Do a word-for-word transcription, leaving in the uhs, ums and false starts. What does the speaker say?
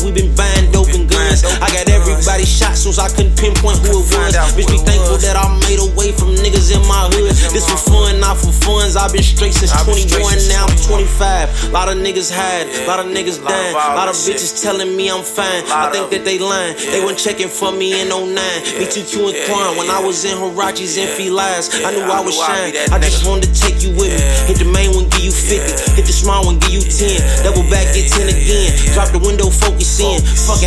we been buying dope and guns. I got everybody shot soon I couldn't pinpoint who it was. Bitch, be thankful that I made away from niggas in my hood. This for fun, not for funds. I've been straight since twenty-one, now I'm twenty-five. Lot of niggas hide, lot of niggas dying. Lot of bitches telling me I'm fine. I think that they lying. They weren't checking for me in oh nine. Me two Q and Quan when I was in Huaraches and Felias. I knew I was shine. I just wanted to take you with me. Hit the main one, give you fifty. Hit the small one, give you ten. Double back, get ten again. Drop the window, focus in. Fucking